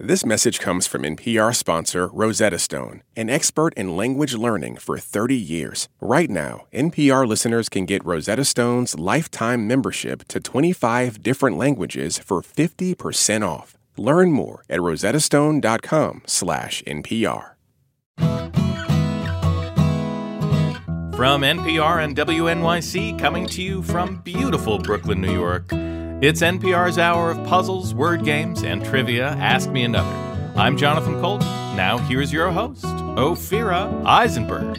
This message comes from NPR sponsor Rosetta Stone, an expert in language learning for 30 years. Right now, NPR listeners can get Rosetta Stone's lifetime membership to 25 different languages for 50% off. Learn more at rosettastone.com/NPR. From NPR and WNYC, coming to you from beautiful Brooklyn, New York, it's NPR's hour of puzzles, word games, and trivia. Ask Me Another. I'm Jonathan Colt. Now here's your host, Ophira Eisenberg.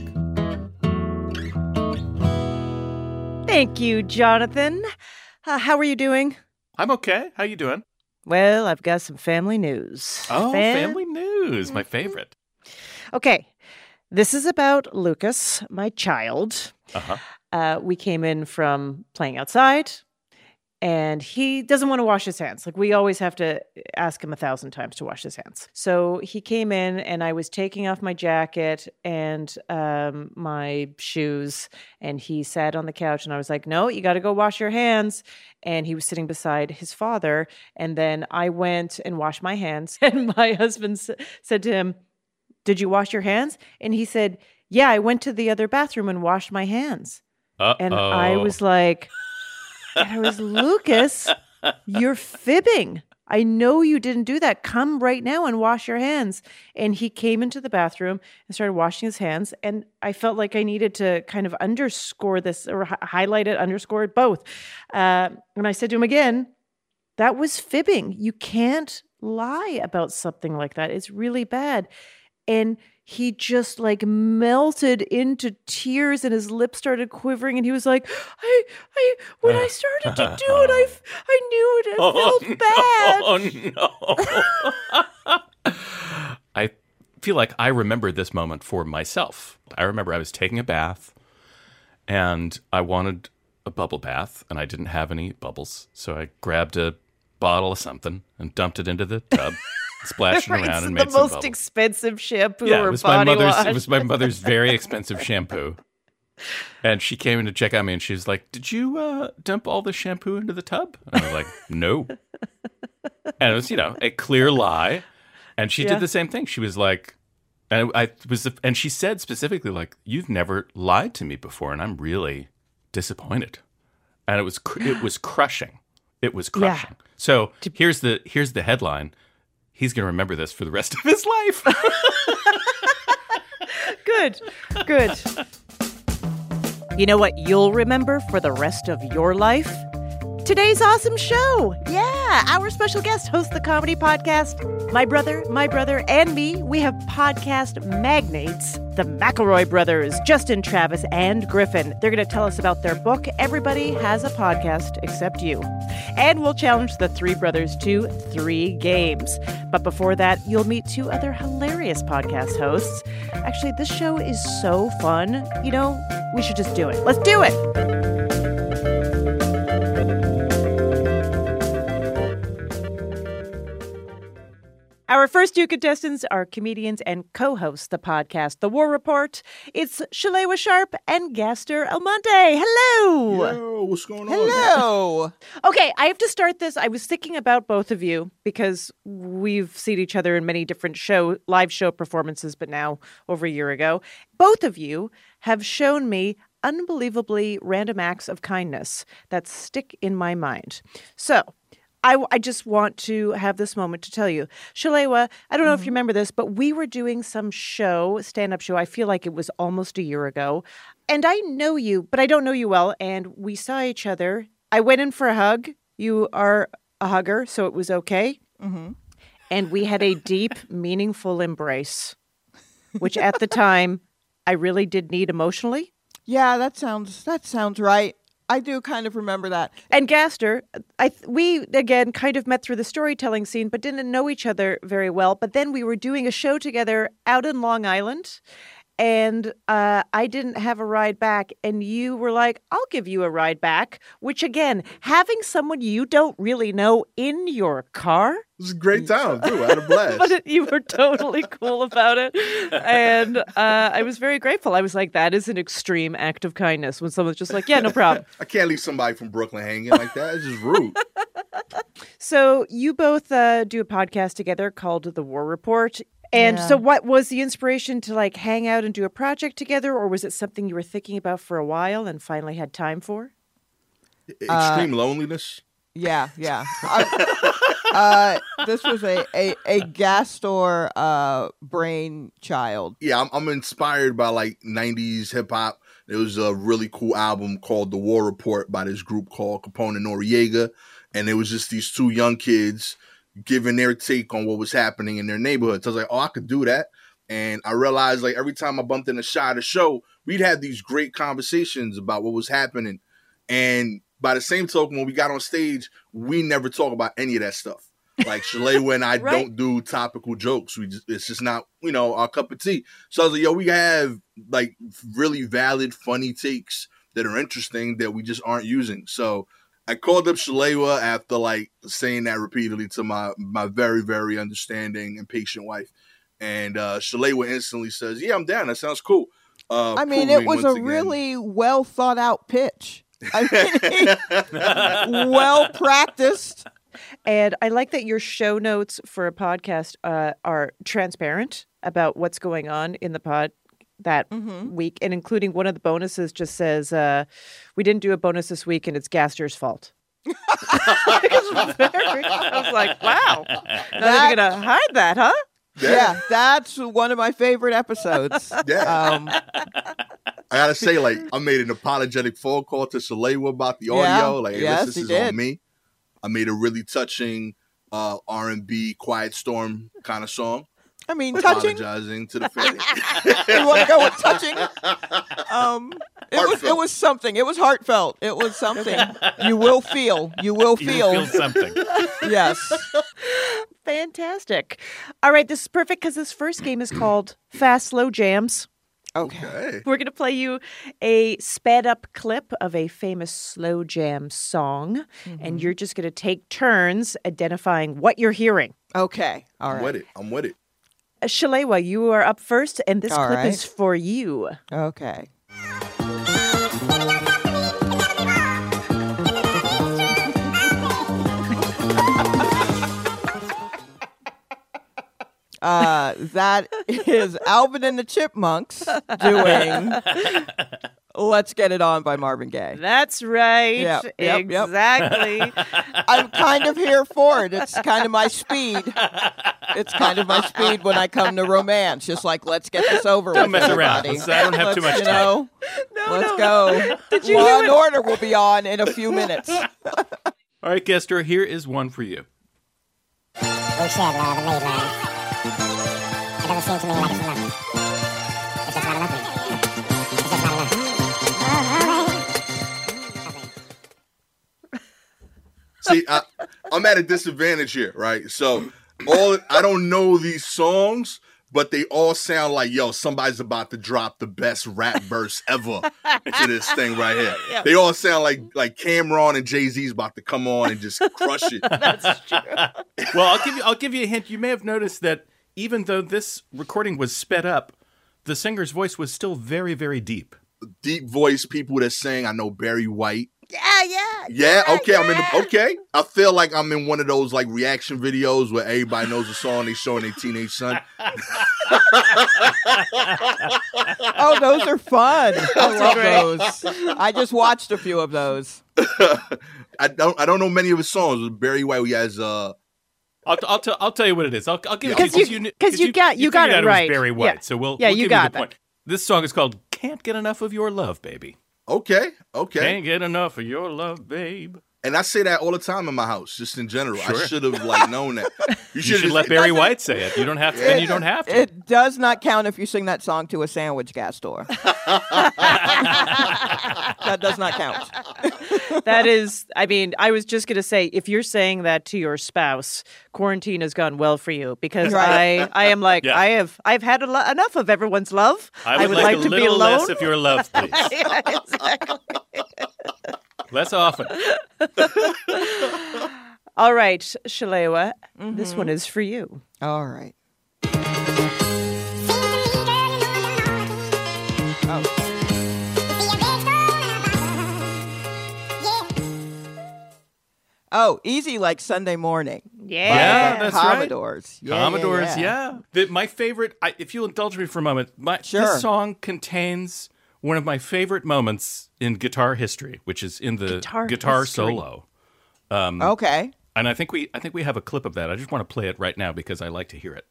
Thank you, Jonathan. How are you doing? I'm okay. How you doing? Well, I've got some family news. Oh, family news. My favorite. Okay. This is about Lucas, my child. We came in from playing outside, and he doesn't want to wash his hands. Like, we always have to ask him 1,000 times to wash his hands. So he came in, and I was taking off my jacket and my shoes, and he sat on the couch, and I was like, no, you got to go wash your hands. And he was sitting beside his father, and then I went and washed my hands, and my husband said to him, did you wash your hands? And he said, yeah, I went to the other bathroom and washed my hands. And I was like, Lucas, you're fibbing. I know you didn't do that. Come right now and wash your hands. And he came into the bathroom and started washing his hands. And I felt like I needed to kind of underscore this or highlight it, underscore it, both. And I said to him again, that was fibbing. You can't lie about something like that. It's really bad. And he just like melted into tears and his lips started quivering. And he was like, when I started to do it, I knew it. It felt bad. Oh, no. I feel like I remember this moment for myself. I remember I was taking a bath and I wanted a bubble bath and I didn't have any bubbles. So I grabbed a bottle of something and dumped it into the tub. Splashing around and made some bubbles. The most expensive shampoo or body wash. It was my mother's very expensive shampoo. And she came in to check on me and she was like, did you dump all the shampoo into the tub? And I was like, no. And it was, a clear lie. And she did the same thing. She was like, and she said specifically, like, you've never lied to me before and I'm really disappointed. And it was crushing. It was crushing. Yeah. So here's the headline. He's going to remember this for the rest of his life. Good. You know what you'll remember for the rest of your life? Today's awesome show. Yeah, our special guest hosts the comedy podcast. My brother, and me, we have podcast magnates, the McElroy brothers, Justin, Travis, and Griffin. They're going to tell us about their book, Everybody Has a Podcast Except You. And we'll challenge the three brothers to 3 games. But before that, you'll meet 2 other hilarious podcast hosts. Actually, this show is so fun. We should just do it. Let's do it. Our first 2 contestants are comedians and co-hosts the podcast, The War Report. It's Shalewa Sharp and Gaster Almonte. Hello. Yo, what's going on? Hello. Okay, I have to start this. I was thinking about both of you because we've seen each other in many different live show performances, but now over a year ago. Both of you have shown me unbelievably random acts of kindness that stick in my mind. So I just want to have this moment to tell you. Shalewa, I don't know if you remember this, but we were doing some stand-up show. I feel like it was almost a year ago. And I know you, but I don't know you well. And we saw each other. I went in for a hug. You are a hugger, so it was okay. Mm-hmm. And we had a deep, meaningful embrace, which at the time I really did need emotionally. Yeah, that sounds right. I do kind of remember that. And Gaster, we, again, kind of met through the storytelling scene, but didn't know each other very well. But then we were doing a show together out in Long Island. and I didn't have a ride back, and you were like, I'll give you a ride back, which again, having someone you don't really know in your car. It was a great time, too. I had a blast. But you were totally cool about it. And I was very grateful. I was like, that is an extreme act of kindness when someone's just like, yeah, no problem. I can't leave somebody from Brooklyn hanging like that. It's just rude. So you both do a podcast together called The War Report. And so what was the inspiration to like hang out and do a project together? Or was it something you were thinking about for a while and finally had time for? Extreme loneliness. Yeah. This was a Gastor brainchild. Yeah, I'm inspired by like 90s hip hop. There was a really cool album called The War Report by this group called Capone and Noriega. And it was just these two young kids giving their take on what was happening in their neighborhood. So I was like, oh, I could do that. And I realized like every time I bumped in a shot of the show, we'd have these great conversations about what was happening. And by the same token, when we got on stage, we never talk about any of that stuff. Like Shalewa and I don't do topical jokes. It's just not, our cup of tea. So I was like, yo, we have like really valid, funny takes that are interesting that we just aren't using. So I called up Shalewa after like saying that repeatedly to my very, very understanding and patient wife. And Shalewa instantly says, yeah, I'm down. That sounds cool. I mean, it was a really well thought out pitch. I mean, well practiced. And I like that your show notes for a podcast are transparent about what's going on in the pod that week, and including one of the bonuses just says, we didn't do a bonus this week and it's Gastor's fault. I was like, wow. Now you're going to hide that, huh? Yeah, that's one of my favorite episodes. Yeah. I gotta say, like, I made an apologetic phone call to Shalewa about the audio. Like, yes, this is on me. I made a really touching R&B Quiet Storm kind of song. I mean, touching. Apologizing to the family. You want to go with touching? It was something. It was heartfelt. It was something. You will feel. You will feel something. Yes. Fantastic. All right, this is perfect because this first game is called Fast Slow Jams. Okay. We're going to play you a sped up clip of a famous slow jam song, and you're just going to take turns identifying what you're hearing. Okay. All right. I'm with it. Shalewa, you are up first, and this clip is for you. Okay. That is Alvin and the Chipmunks doing Let's Get It On by Marvin Gaye. That's right. Yep. Exactly. I'm kind of here for it. It's kind of my speed. It's kind of my speed when I come to romance. Just like, let's get this over Don't with. mess around. Everybody. I don't have too much time. Let's go. Did you Law hear and Order will be on in a few minutes. All right, Gastor, here is one for you. We shared love and made love. It doesn't seem to me like it's enough. It's just not enough. It's just not enough. See, I'm at a disadvantage here, right? So I don't know these songs, but they all sound like, yo, somebody's about to drop the best rap verse ever into this thing right here. Yeah. They all sound like Cameron and Jay-Z's about to come on and just crush it. That's true. Well, I'll give you a hint. You may have noticed that even though this recording was sped up, the singer's voice was still very, very deep. Deep voice people that sang. I know Barry White. Yeah. Okay, okay. I feel like I'm in one of those like reaction videos where everybody knows the song they showing their teenage son. Oh, those are fun. I love those. I just watched a few of those. I don't know many of his songs. With Barry White, he has I'll tell you what it is. I'll give it because you got it right. It was Barry White. Yeah. So we'll you give got you the point. This song is called "Can't Get Enough of Your Love, Baby." Okay. Can't get enough of your love, babe. And I say that all the time in my house, just in general. Sure. I should have known that. You should let Barry White say it. You don't have to. You don't have to. It does not count if you sing that song to a sandwich, Gastor. That does not count. That is, I mean, I was just going to say, if you're saying that to your spouse, quarantine has gone well for you, because Right. I am like, Yeah. I've had enough of everyone's love. I would like a to be little alone. less of your love, please. Yeah, exactly. Less often. All right, Shalewa, this one is for you. All right. Oh, easy like Sunday morning. Yeah, that's right. Commodores. Yeah, Commodores, yeah. My favorite, if you'll indulge me for a moment, Sure. this song contains one of my favorite moments in guitar history, which is in the guitar history. solo. Okay. And I think we have a clip of that. I just want to play it right now because I like to hear it.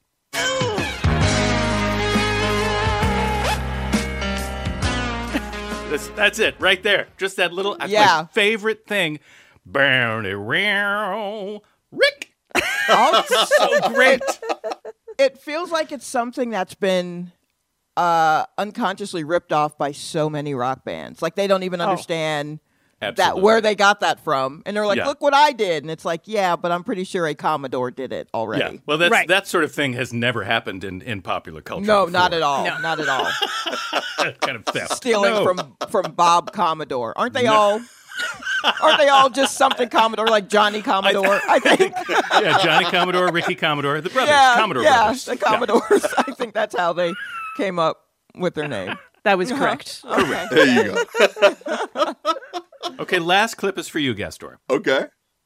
That's it, right there. Just that little, that's Yeah. my favorite thing. Rick. Oh, So great. it feels like it's something that's been unconsciously ripped off by so many rock bands. Like they don't even understand that Absolutely. where they got that from, and they're like, Yeah. "Look what I did," and it's like, "Yeah, but I'm pretty sure a Commodore did it already." Yeah, well, Right. that sort of thing has never happened in popular culture. No, before. not at all. Not at all. Kind of theft. Stealing No. from Bob Commodore. Aren't they all? Aren't they all just something Commodore, like Johnny Commodore? I think. Yeah, Johnny Commodore, Ricky Commodore, the brothers, Yeah, Commodore yeah, brothers. the Commodores. I think that's how they came up with their name. That was correct. Okay. There you go. Okay, last clip is for you, Gastor. Okay.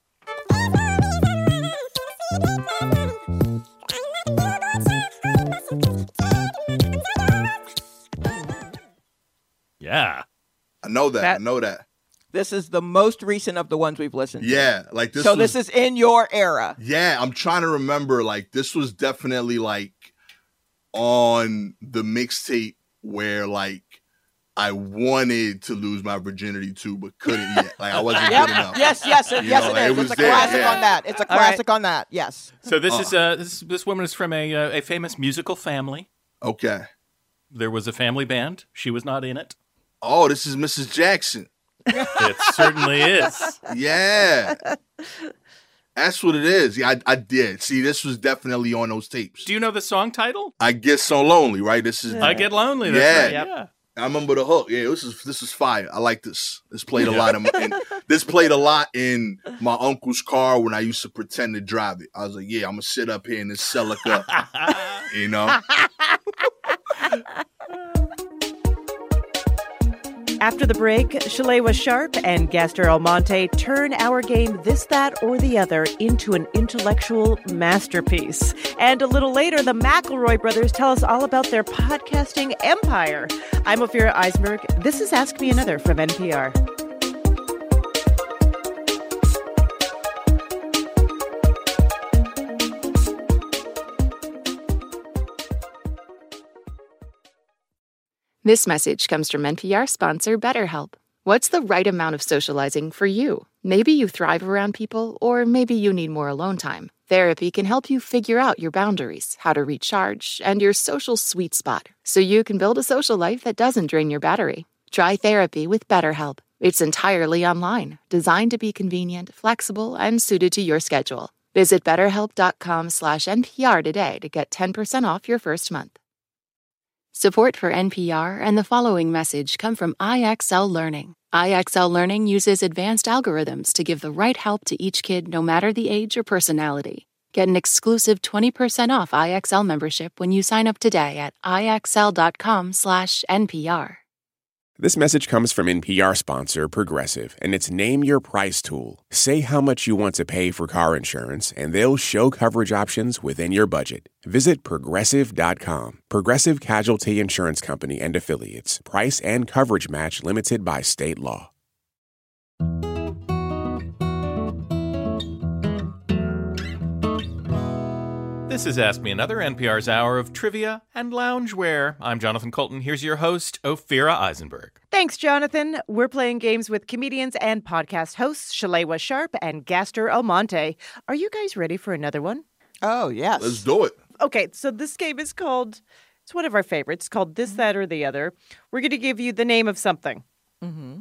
Yeah. I know that. That- I know that. This is the most recent of the ones we've listened to. Yeah, like this. So was, this is in your era. Yeah, I'm trying to remember. Like this was definitely like on the mixtape where like I wanted to lose my virginity to, but couldn't yet. Like I wasn't Yep. good enough. Yes, know, it like, is. it It's was a there, classic yeah. on that. It's a All right. classic on that. Yes. So this this woman is from a famous musical family. Okay. There was a family band. She was not in it. Oh, this is Mrs. Jackson. It certainly is. Yeah. That's what it is. Yeah, I did. See, this was definitely on those tapes. Do you know the song title? I Get So Lonely, right? This is I Get Lonely. That's Yeah. right. Yep. Yeah. I remember the hook. Yeah, this is fire. I like this. This played a lot this played a lot in my uncle's car when I used to pretend to drive it. I was like, yeah, I'm gonna sit up here in this Celica, you know. After the break, Shalewa Sharp and Gastor Almonte turn our game This, That, or the Other into an intellectual masterpiece. And a little later, the McElroy brothers tell us all about their podcasting empire. I'm Ophira Eisenberg. This is Ask Me Another from NPR. This message comes from NPR sponsor BetterHelp. What's the right amount of socializing for you? Maybe you thrive around people, or maybe you need more alone time. Therapy can help you figure out your boundaries, how to recharge, and your social sweet spot, so you can build a social life that doesn't drain your battery. Try therapy with BetterHelp. It's entirely online, designed to be convenient, flexible, and suited to your schedule. Visit BetterHelp.com/NPR today to get 10% off your first month. Support for NPR and the following message come from IXL Learning. IXL Learning uses advanced algorithms to give the right help to each kid no matter the age or personality. Get an exclusive 20% off IXL membership when you sign up today at IXL.com/NPR. This message comes from NPR sponsor Progressive and its Name Your Price tool. Say how much you want to pay for car insurance, and they'll show coverage options within your budget. Visit Progressive.com. Progressive Casualty Insurance Company and Affiliates. Price and coverage match limited by state law. This is Ask Me Another, NPR's hour of trivia and loungewear. I'm Jonathan Colton. Here's your host, Ophira Eisenberg. Thanks, Jonathan. We're playing games with comedians and podcast hosts Shalewa Sharp and Gastor Almonte. Are you guys ready for another one? Oh, yes. Let's do it. Okay, so this game is called, it's one of our favorites, called This, That, or the Other. We're going to give you the name of something.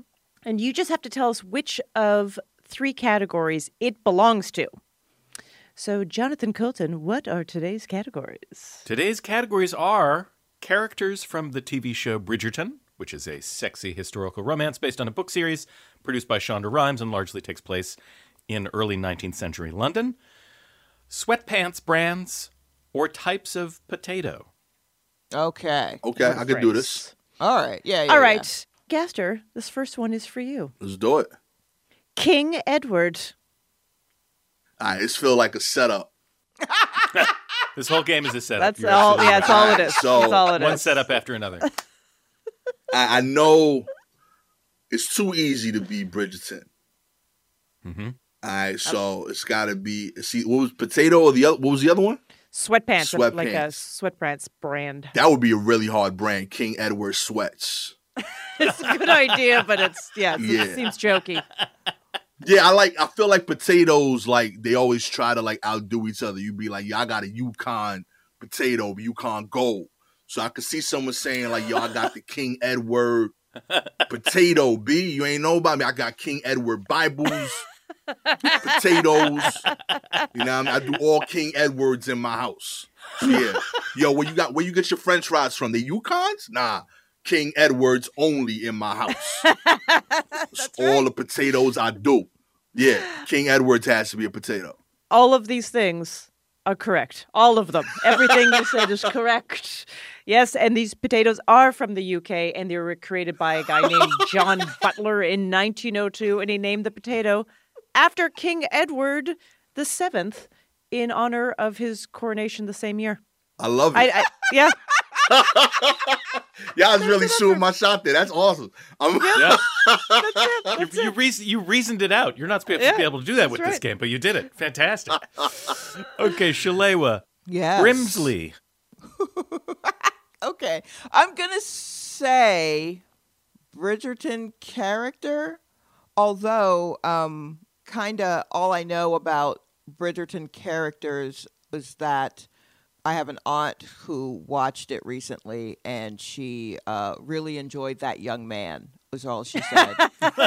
And you just have to tell us which of 3 categories it belongs to. So, Jonathan Coulton, what are today's categories? Today's categories are characters from the TV show Bridgerton, which is a sexy historical romance based on a book series produced by Shonda Rhimes and largely takes place in early 19th century London. Sweatpants brands or types of potato. Okay. Okay, I can do this. All right. Yeah. All right. Gaster, this first one is for you. Let's do it. King Edward. All right, this feel like a setup. This whole game is a setup. That's You're all. absolutely Yeah, right. that's all it is. So, That's all it is. One setup after another. I know it's too easy to be Bridgerton. Mm-hmm. All right, so it's got to be. See, what was potato or the other? What was the other one? Sweatpants, like a Sweatpants. sweatpants brand. That would be a really hard brand. King Edward Sweats. It's a good idea, but it Yeah. seems jokey. Yeah, I feel like potatoes, like they always try to like outdo each other. You'd be like, yo, I got a Yukon potato, Yukon Gold. So I could see someone saying like, yo, I got the King Edward potato, B. You ain't know about me. I got King Edward Bibles, potatoes. You know what I mean? I do all King Edwards in my house. So, yeah. Yo, where you get your French fries from? The Yukons? Nah. King Edwards only in my house. All the potatoes I do. Yeah, King Edwards has to be a potato. All of these things are correct. All of them. Everything you said is correct. Yes, and these potatoes are from the UK, and they were created by a guy named John Butler in 1902, and he named the potato after King Edward VII in honor of his coronation the same year. I love it. Yeah. Y'all was really shooting my shot there. That's awesome. Yeah. That's it. You reasoned it out. You're not supposed to be able to do that with this right. game, but you did it. Fantastic. Okay, Shalewa. Yes. Grimsley. Okay. I'm going to say Bridgerton character, although kind of all I know about Bridgerton characters is that I have an aunt who watched it recently, and she really enjoyed that young man, was all she said.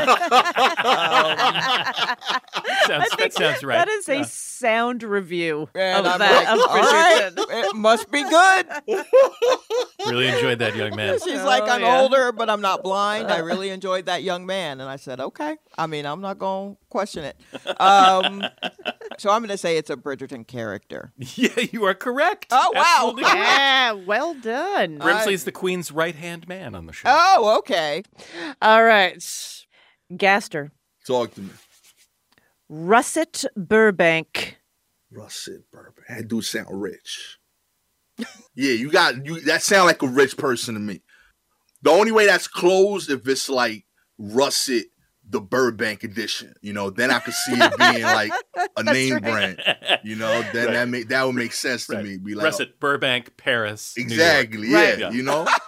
That sounds right. That is a sound review And of I'm that like, of all right, Bridgerton. it must be good. Really enjoyed that young man. She's like, I'm yeah. older, but I'm not blind. I really enjoyed that young man. And I said, okay. I mean, I'm not going to question it. So I'm going to say it's a Bridgerton character. Yeah, you are correct. Oh, wow. Absolutely correct. Yeah, well done. Grimsley's the Queen's right-hand man on the show. Oh, okay. All right. Gaster. Talk to me. Russet Burbank. Russet Burbank. That dude sound rich. Yeah, you that sound like a rich person to me. The only way that's closed if it's like Russet the Burbank edition, then I could see it being like a name brand, then that would make sense to me. Be like, Russet, Burbank, Paris, exactly, New York. yeah,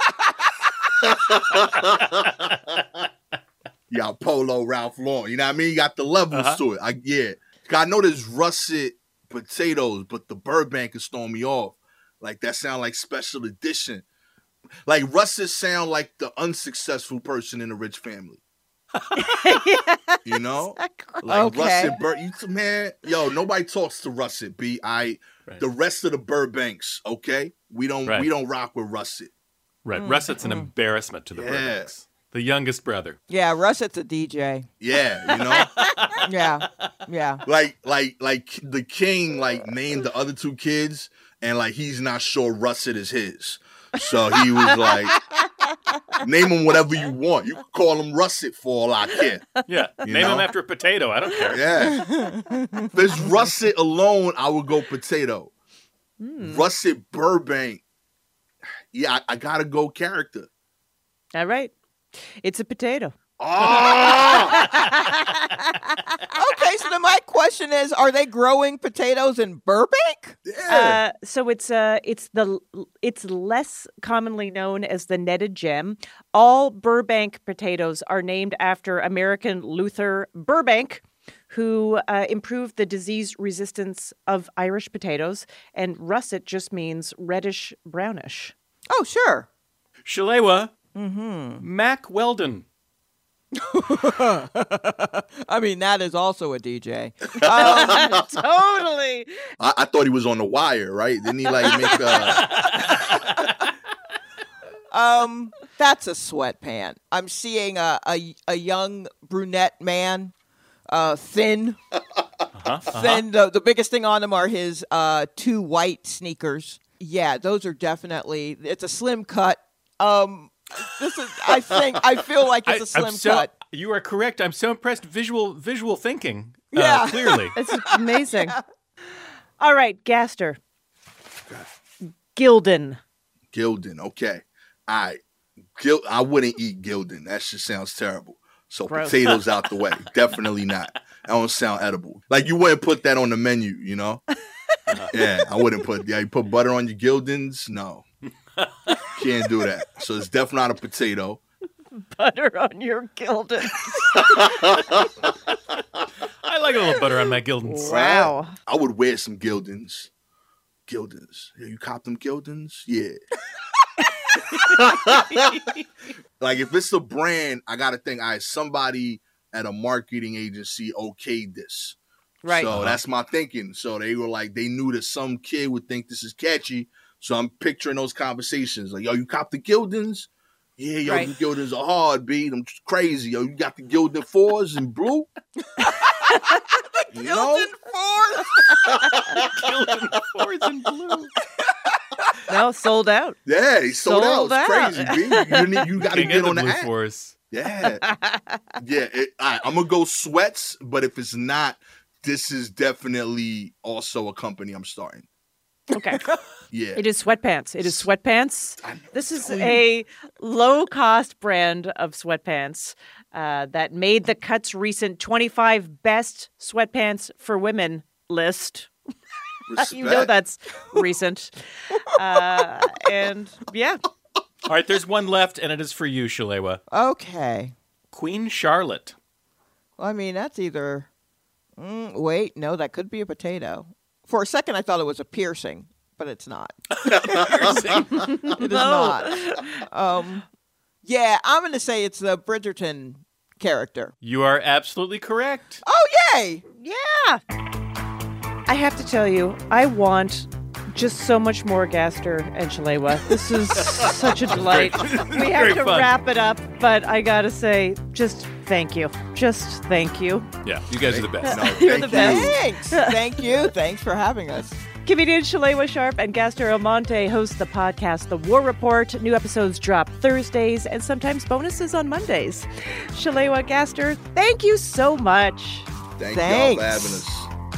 Right. You got Polo, Ralph Lauren, you know what I mean? You got the levels to it. I know there's Russet potatoes, but the Burbank is throwing me off. Like that sound like special edition. Like Russet sound like the unsuccessful person in a rich family. Exactly. Like Okay. Russet, man, nobody talks to Russet. The rest of the Burbanks, okay, we don't rock with Russet. Right. Russet's an embarrassment to the Burbanks. The youngest brother. Yeah, Russet's a DJ. Yeah, Yeah. Yeah. like the king named the other 2 kids, and he's not sure Russet is his. So he was like, name him whatever you want. You can call him Russet for all I care. Yeah. Name him after a potato. I don't care. Yeah. If it's Russet alone, I would go potato. Russet Burbank. Yeah, I gotta go character. All right. It's a potato. Oh! Okay, so then my question is, are they growing potatoes in Burbank? Yeah. So it's less commonly known as the netted gem. All Burbank potatoes are named after American Luther Burbank, who improved the disease resistance of Irish potatoes, and russet just means reddish brownish. Oh, sure. Shalewa. Mac Weldon. I mean, that is also a DJ. Totally. I thought he was on The Wire, right? Didn't he like make That's a sweatpant. I'm seeing a young brunette man, thin. Thin. The biggest thing on him are his 2 white sneakers. Yeah, those are definitely. It's a slim cut. This is. I feel like it's a slim cut. You are correct. I'm so impressed. Visual thinking. Yeah. Clearly. It's amazing. All right, Gaster. Gildan. Gildan? Okay. All right. I wouldn't eat Gildan. That shit sounds terrible. So Gross. potatoes out the way. Definitely not. That don't sound edible. Like you wouldn't put that on the menu, you know? Yeah, I wouldn't put. Yeah, you put butter on your Gildans? No, can't do that. So it's definitely not a potato. Butter on your Gildan. I like a little butter on my Gildans. Wow. I would wear some Gildans. Gildans. Yeah, you cop them Gildans? Yeah. Like if it's a brand, I gotta think. Somebody at a marketing agency okayed this. Right. So that's my thinking. So they were like, they knew that some kid would think this is catchy. So I'm picturing those conversations. Like, yo, you cop the Gildans? Yeah, yo, Right. the Gildans are hard, B. Them crazy. Yo, you got the Gildan 4s in blue? You know? Gildan 4s in blue. No, sold out. Yeah, he sold out. Sold It's crazy, B. You got to King get of the on the blue app. force. Yeah. Yeah. I'm going to go sweats, but if it's not, this is definitely also a company I'm starting. Okay. Yeah. It is sweatpants. It is sweatpants. This is a low-cost brand of sweatpants that made the Cut's recent 25 best sweatpants for women list. You know Respect. that's recent. And yeah. All right, there's one left, and it is for you, Shalewa. Okay. Queen Charlotte. Well, I mean, that's either. Wait, no, that could be a potato. For a second, I thought it was a piercing, but it's not. It is not. Yeah, I'm going to say it's the Bridgerton character. You are absolutely correct. Oh, yay! Yeah. I have to tell you, I want just so much more Gaster and Shalewa. This is such a delight. We have Very to fun. wrap it up, but I gotta say, just thank you. Just thank you. Yeah, you guys are the best. No, You're thank the best. you. Thanks. Thank you. Thanks for having us. Comedian Shalewa Sharp and Gaster Almonte host the podcast The War Report. New episodes drop Thursdays and sometimes bonuses on Mondays. Shalewa, Gaster, thank you so much. Thank y'all Thanks. for having us.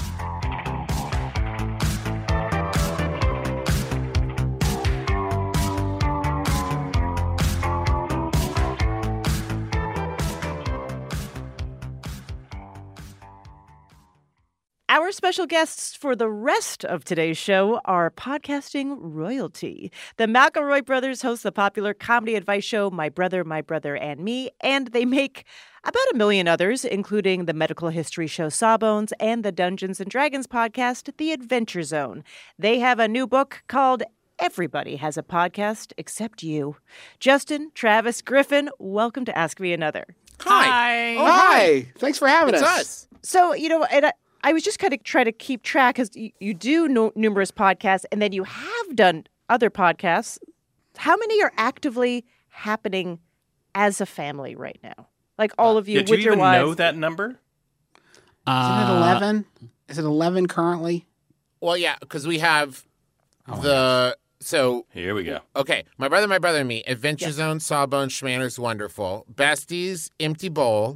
Our special guests for the rest of today's show are podcasting royalty. The McElroy brothers host the popular comedy advice show My Brother, and Me, and they make about 1 million others, including the medical history show Sawbones and the Dungeons & Dragons podcast, The Adventure Zone. They have a new book called Everybody Has a Podcast Except You. Justin, Travis, Griffin, welcome to Ask Me Another. Hi. Oh, hi. Thanks for having It's us. us. So, and I was just kind of trying to keep track because you do numerous podcasts and then you have done other podcasts. How many are actively happening as a family right now? Like all of you Yeah, do with you your even wives. know that number? Isn't it 11? Is it 11 currently? Well, yeah, because we have the so Here we go. okay. My brother, and me. Adventure Zone, Sawbones, Schmanner's Wonderful, Besties, Empty Bowl,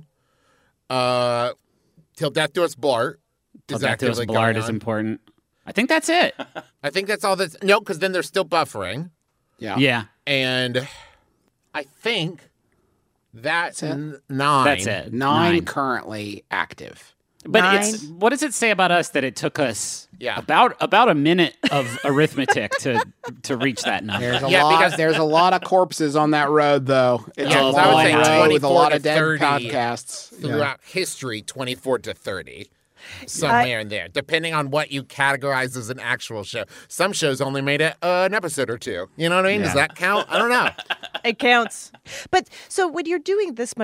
Till Death Do Us Blart. Till is Death Do Us actively Blart going is on. important. I think that's it. I think that's all that's no, because then they're still buffering, Yeah. Yeah, and I think that's That's it. 9. that's it. 9 currently active. But 9. it's what does it say about us that it took us Yeah. about a minute of arithmetic to reach that number? There's a Yeah, lot. because- There's a lot of corpses on that road, though. It's Yeah, a so I would long say road with a 24 lot to of dead 30 podcasts. Yeah. Throughout history, 24 to 30. Somewhere in there, depending on what you categorize as an actual show. Some shows only made it an episode or two. You know what I mean? Does that count? I don't know. It counts. But so when you're doing this much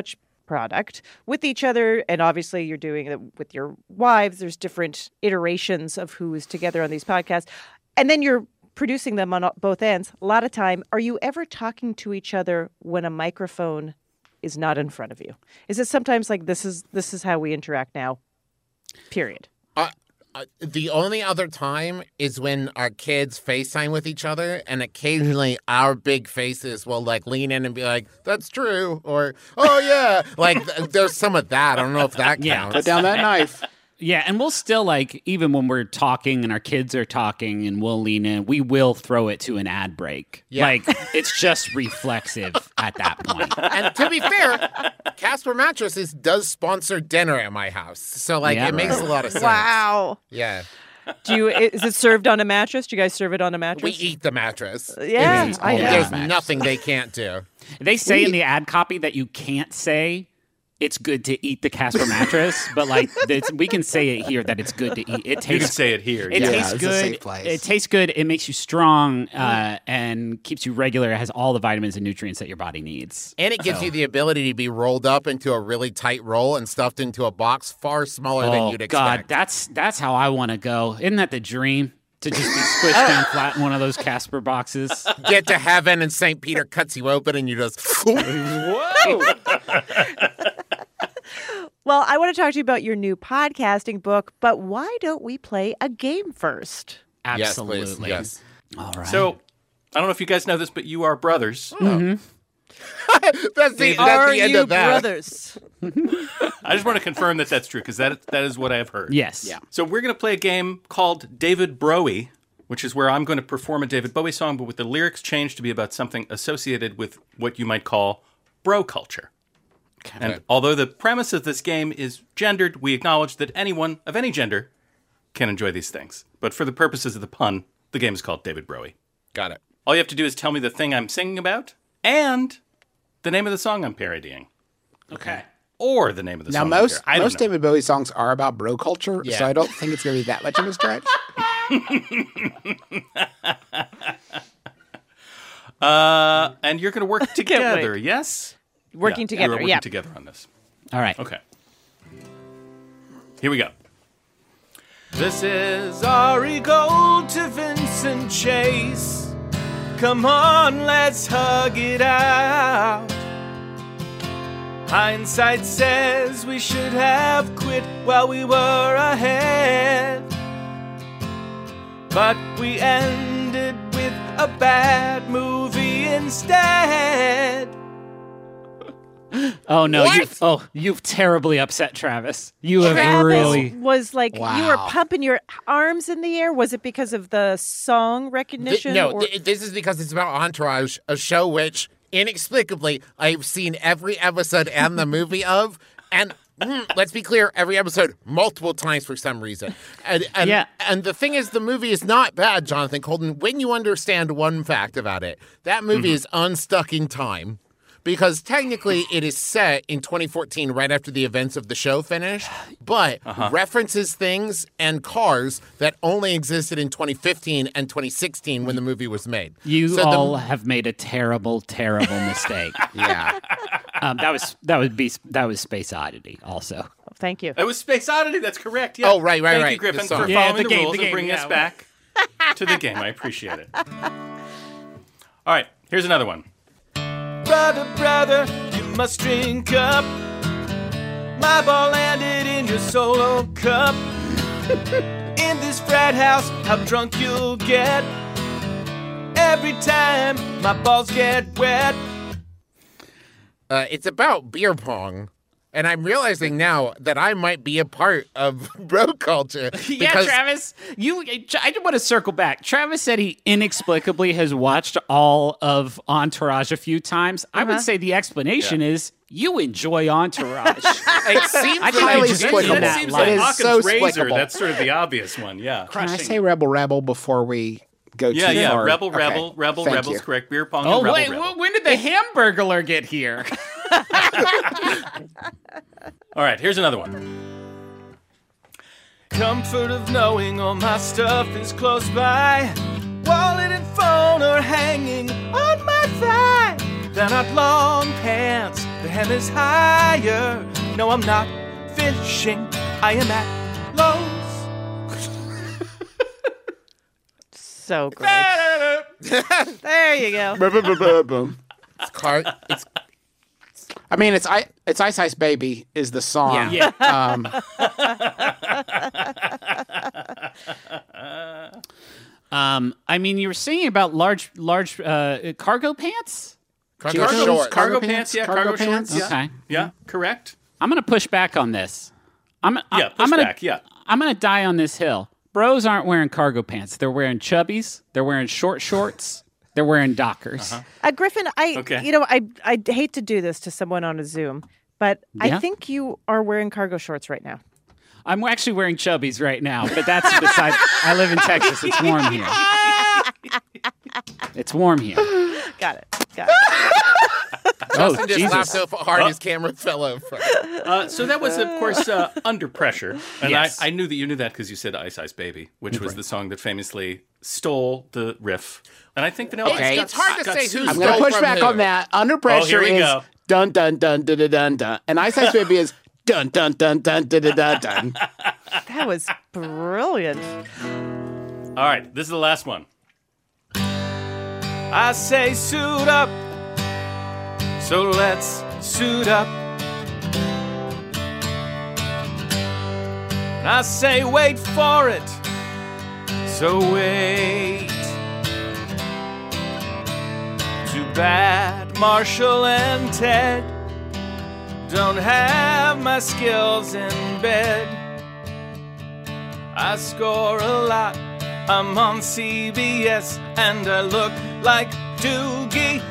product with each other. And obviously you're doing it with your wives. There's different iterations of who is together on these podcasts. And then you're producing them on both ends. A lot of time. Are you ever talking to each other when a microphone is not in front of you? Is it sometimes like this is how we interact now, period? The only other time is when our kids FaceTime with each other, and occasionally our big faces will like lean in and be like, "That's true," or "Oh yeah," like there's some of that. I don't know if that counts. Put down that knife. Yeah, and we'll still, like, even when we're talking and our kids are talking and we'll lean in, we will throw it to an ad break. Yeah. Like, it's just reflexive at that point. And to be fair, Casper Mattresses does sponsor dinner at my house. So, like, it makes a lot of sense. Wow. Yeah. Is it served on a mattress? Do you guys serve it on a mattress? We eat the mattress. Yeah, I know. There's nothing they can't do. They say in the ad copy that you can't say it's good to eat the Casper mattress, but like we can say it here that it's good to eat. It tastes. You can say it here. It tastes it's good. a safe place. It tastes good. It makes you strong and keeps you regular. It has all the vitamins and nutrients that your body needs. And it gives you the ability to be rolled up into a really tight roll and stuffed into a box far smaller than you'd expect. God, that's how I want to go. Isn't that the dream? To just be squished down flat in one of those Casper boxes. Get to heaven and St. Peter cuts you open and you just... Whoa! Well, I want to talk to you about your new podcasting book, but why don't we play a game first? Absolutely. Yes. All right. So, I don't know if you guys know this, but you are brothers. Mm-hmm. That's the end of that. Brothers? I just want to confirm that that's true, because that is what I have heard. Yes. Yeah. So we're going to play a game called David Bowie, which is where I'm going to perform a David Bowie song, but with the lyrics changed to be about something associated with what you might call bro culture. Okay. And although the premise of this game is gendered, we acknowledge that anyone of any gender can enjoy these things. But for the purposes of the pun, the game is called David Bowie. Got it. All you have to do is tell me the thing I'm singing about and the name of the song I'm parodying. Okay. Or the name of the Now, song. most I don't know. David Bowie songs are about bro culture, Yeah. so I don't think it's going to be that much of a stretch. And you're going to work together, wait. yes? Working together, We're yeah. working together on this. All right. Okay. Here we go. This is Ari Gold to Vincent Chase. Come on, let's hug it out. Hindsight says we should have quit while we were ahead. But we ended with a bad movie instead. Oh no! What? You've terribly upset Travis. You have Travis really. was like, you were Wow. pumping your arms in the air. Was it because of the song recognition? or- This is because it's about Entourage, a show which, inexplicably, I've seen every episode and the movie of, and let's be clear, every episode multiple times for some reason. And Yeah. and the thing is, the movie is not bad, Jonathan Colton, when you understand one fact about it. That movie is unstuck in time. Because technically it is set in 2014 right after the events of the show finished, but references things and cars that only existed in 2015 and 2016 when the movie was made. You So all have made a terrible, terrible mistake. Yeah. That was Space Oddity also. Thank you. It was Space Oddity, that's correct. Yeah. Oh, right. Thank you, The Griffin, song. for Yeah, following the the game, rules the and game, bringing yeah. us back to the game. I appreciate it. All right, here's another one. Brother, you must drink up. My ball landed in your solo cup. In this frat house, how drunk you'll get. Every time my balls get wet. It's about beer pong. And I'm realizing now that I might be a part of bro culture. Yeah, because Travis, I want to circle back. Travis said he inexplicably has watched all of Entourage a few times. I would say the explanation is you enjoy Entourage. it seems I that can I highly do. explicable. That that seems line. like It is Occam's so razor. explicable. That's sort of the obvious one, yeah. Can I say Rebel before we go too Yeah, far? Rebel, Okay. Rebel, Thank Rebel's you. correct. Beer pong Oh, and Rebel, wait, Rebel. when did the Hamburglar get here? All right, here's another one. Comfort of knowing all my stuff is close by. Wallet and phone are hanging on my thigh. They're not long pants, they're hem is higher. No, I'm not fishing. I am at Lowe's. So great. There you go. It's I mean, it's Ice Ice Baby is the song. Yeah. I mean, you were singing about large cargo pants. Cargo pants, yeah, cargo pants. shorts, yeah. Okay. Yeah, correct. I'm gonna push back on this. I'm gonna die on this hill. Bros aren't wearing cargo pants. They're wearing chubbies. They're wearing short shorts. They're wearing Dockers. Griffin, I hate to do this to someone on a Zoom, but I think you are wearing cargo shorts right now. I'm actually wearing chubbies right now, but that's beside. I live in Texas. It's warm here. It's warm here. Got it. Justin just Jesus. laughed so hard his camera fell over. So that was, of course, Under Pressure. And Yes. I knew that you knew that because you said Ice Ice Baby, which was the song that famously stole the riff. And I think Vanilla Okay. Ice It's hard to got say sued. who's I'm going to Stole push from back who? on that. Under Pressure here we is go. dun dun dun dun dun dun dun, and Ice Ice Baby is dun dun dun dun dun dun dun dun. That was brilliant. All right, this is the last one. I say suit up, so let's suit up. And I say wait for it, so wait. Too bad Marshall and Ted don't have my skills in bed. I score a lot, I'm on CBS, and I look like Doogie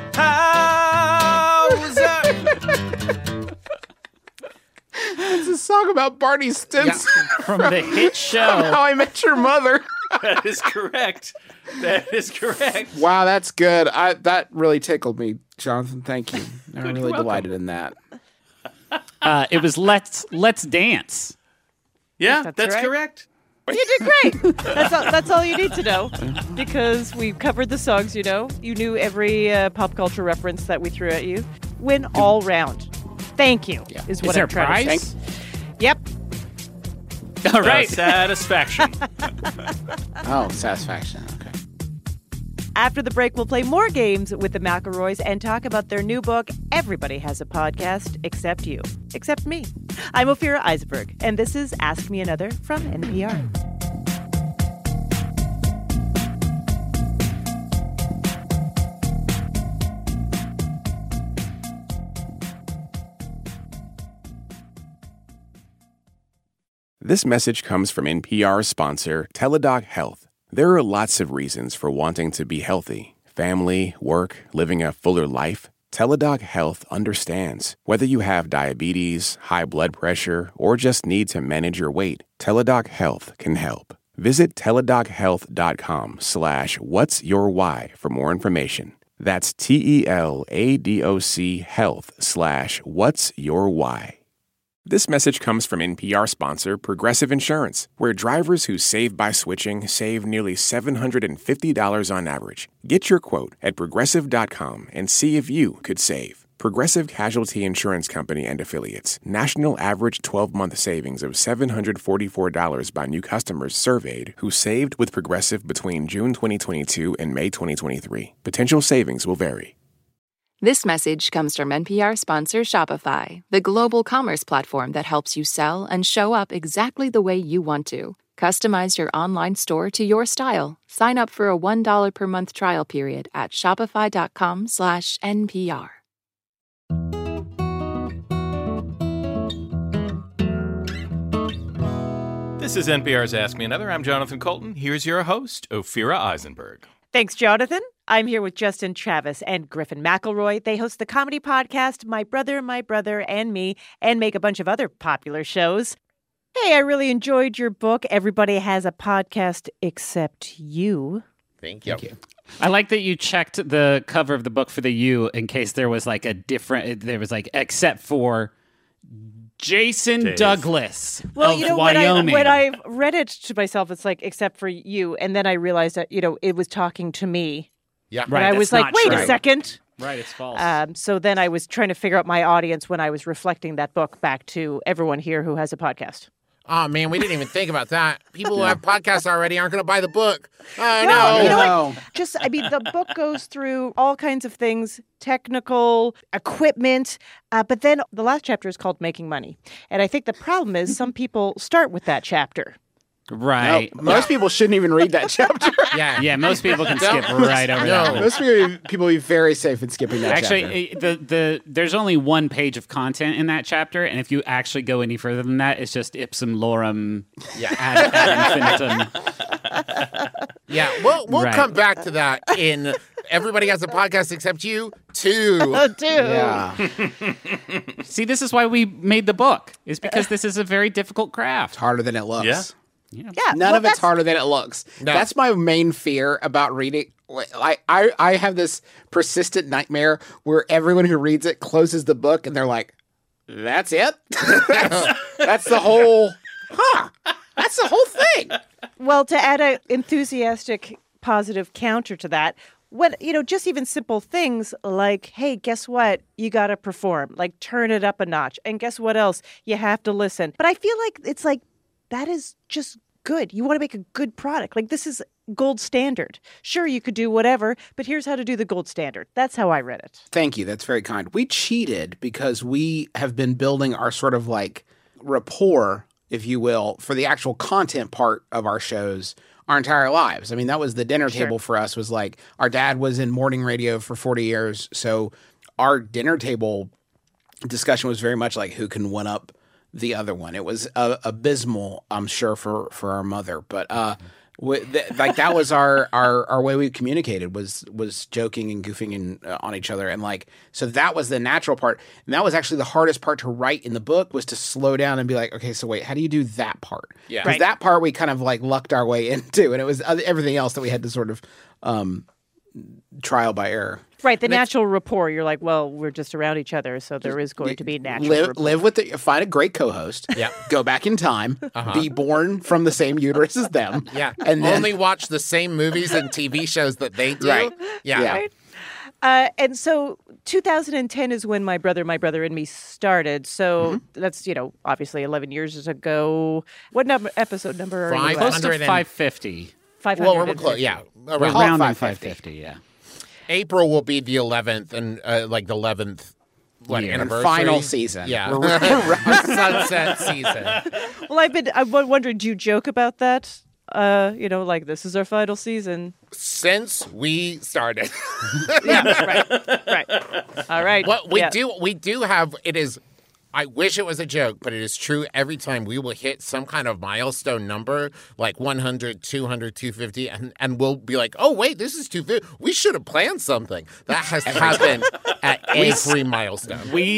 Howser. It's a song about Barney Stinson From the hit show. How I Met Your Mother. That is correct. That is correct. Wow, that's good. That really tickled me, Jonathan. Thank you. I'm really welcome. delighted in that. It was Let's Dance. Yeah, That's right. correct. You did great. That's all you need to know, because we covered the songs. You know, you knew every pop culture reference that we threw at you. Win all round. Thank you. Is what Is there I'm trying to a say. prize? Yep. All right. Satisfaction. Oh, satisfaction. Okay. After the break, we'll play more games with the McElroys and talk about their new book, Everybody Has a Podcast Except You. Except me. I'm Ophira Eisenberg, and this is Ask Me Another from NPR. This message comes from NPR sponsor Teladoc Health. There are lots of reasons for wanting to be healthy. Family, work, living a fuller life. Teladoc Health understands. Whether you have diabetes, high blood pressure, or just need to manage your weight, Teladoc Health can help. Visit teladochealth.com/what'syourwhy for more information. That's TELADOC health/what'syourwhy. This message comes from NPR sponsor Progressive Insurance, where drivers who save by switching save nearly $750 on average. Get your quote at Progressive.com and see if you could save. Progressive Casualty Insurance Company and Affiliates. National average 12-month savings of $744 by new customers surveyed who saved with Progressive between June 2022 and May 2023. Potential savings will vary. This message comes from NPR sponsor Shopify, the global commerce platform that helps you sell and show up exactly the way you want to. Customize your online store to your style. Sign up for a $1 per month trial period at shopify.com/NPR. This is NPR's Ask Me Another. I'm Jonathan Colton. Here's your host, Ophira Eisenberg. Thanks, Jonathan. I'm here with Justin Travis and Griffin McElroy. They host the comedy podcast My Brother, and Me, and make a bunch of other popular shows. Hey, I really enjoyed your book, Everybody Has a Podcast Except You. Thank you. I like that you checked the cover of the book for the U in case there was like except for Jason Dave. Douglas Well, of you know, Wyoming. when I read it to myself, it's like, except for you. And then I realized that, it was talking to me. Yeah. And Right, I that's was like, not wait true. a second. Right, it's false. So then I was trying to figure out my audience when I was reflecting that book back to everyone here who has a podcast. Oh, man, we didn't even think about that. People who have podcasts already aren't going to buy the book. Oh, No, you know No. what? The book goes through all kinds of things, technical, equipment, but then the last chapter is called Making Money. And I think the problem is some people start with that chapter. Right. No, most people shouldn't even read that chapter. Yeah. Yeah, most people can skip right over that. one. Most people would be very safe in skipping that chapter. Actually, there's only one page of content in that chapter, and if you actually go any further than that, it's just ipsum lorem ad infinitum. Yeah, we'll Right. come back to that in Everybody Has a Podcast Except You, 2. Yeah. See, this is why we made the book, is because this is a very difficult craft. Harder than it looks. Yeah. Yeah, None well, of it's that's- harder than it looks. No. That's my main fear about reading. I have this persistent nightmare where everyone who reads it closes the book and they're like, "That's it? that's the whole. That's the whole thing." Well, to add an enthusiastic, positive counter to that, just even simple things like, hey, guess what? You got to perform, like turn it up a notch. And guess what else? You have to listen. But I feel like it's like, that is just good. You want to make a good product. Like this is gold standard. Sure, you could do whatever, but here's how to do the gold standard. That's how I read it. Thank you. That's very kind. We cheated because we have been building our sort of like rapport, if you will, for the actual content part of our shows our entire lives. I mean, that was the dinner table for us, was like our dad was in morning radio for 40 years. So our dinner table discussion was very much like who can one up the other one. It was abysmal, I'm sure, for our mother. But like that was our way we communicated was joking and goofing on each other, and like so that was the natural part, and that was actually the hardest part to write in the book, was to slow down and be like, okay, so wait, how do you do that part? Yeah. Because that part we kind of like lucked our way into, and it was everything else that we had to sort of trial by error. Right, the natural rapport. You're like, well, we're just around each other, so there is going to be natural rapport. Live with find a great co-host. Yeah. Go back in time. Be born from the same uterus as them. Yeah. And then, only watch the same movies and TV shows that they do. Right. Yeah. Yeah. Right? And so 2010 is when My Brother and Me started. So that's, obviously 11 years ago. What episode number are you Close at? to 500 and- 550. 500. Well, we're close. Yeah. We're Around. rounding 550. 550, yeah. April will be the 11th and like the 11th Year. anniversary. final season. Yeah. We're- Sunset season. Well, I'm wondering, do you joke about that? Like this is our final season. Since we started. Yeah, right. All right. What we do have, it is, I wish it was a joke, but it is true. Every time we will hit some kind of milestone number, like 100, 200, 250, and we'll be like, oh, wait, this is 250. We should have planned something. That has happened at every milestone.